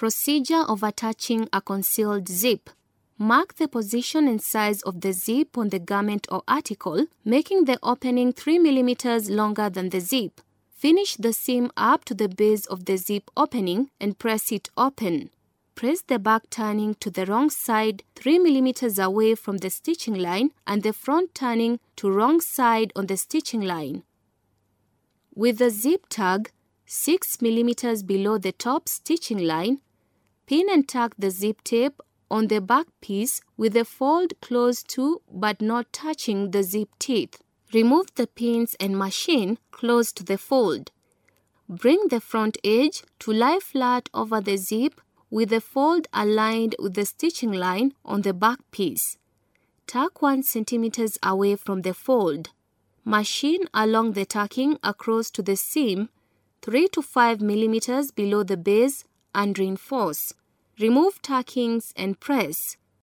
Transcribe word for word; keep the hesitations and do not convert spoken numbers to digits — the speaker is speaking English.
Procedure of attaching a concealed zip. Mark the position and size of the zip on the garment or article, making the opening three millimeters longer than the zip. Finish the seam up to the base of the zip opening and press it open. Press the back turning to the wrong side three millimeters away from the stitching line and the front turning to wrong side on the stitching line. With the zip tag six millimeters below the top stitching line, pin and tuck the zip tape on the back piece with the fold close to but not touching the zip teeth. Remove the pins and machine close to the fold. Bring the front edge to lie flat over the zip with the fold aligned with the stitching line on the back piece. Tuck one centimeter away from the fold. Machine along the tucking across to the seam three to five millimeters below the base and reinforce. Remove tuckings and press.